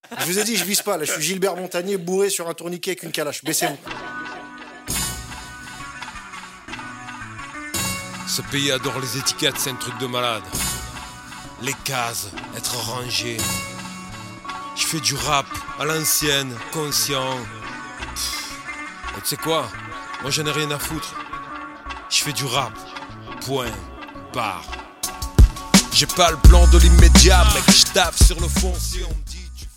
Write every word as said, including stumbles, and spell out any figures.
Je vous ai dit, je vise pas. Là, je suis Gilbert Montagnier bourré sur un tourniquet avec une calache. Baissez-vous. Ce pays adore les étiquettes, c'est un truc de malade. Les cases, être rangé. Je fais du rap à l'ancienne, conscient. Pff. Et tu sais quoi? Moi j'en ai rien à foutre. Je fais du rap. Point. Barre. J'ai pas le plan de l'immédiat, mec, je tape sur le fond si on me dit.